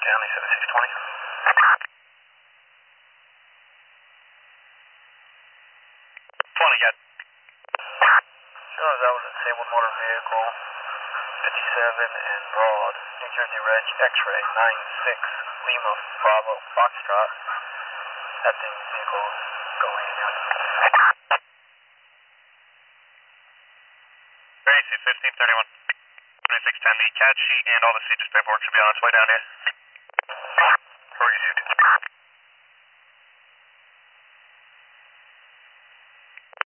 Downey 7620. Got. Sure, that was a disabled motor vehicle, 57 and Broad, New Jersey Reg X-ray 96 Lima Bravo Foxtrot. That vehicle is going in. 32 1531. 2610, the CAD sheet and all the CJIS paperwork should be on its way down here. Who received it?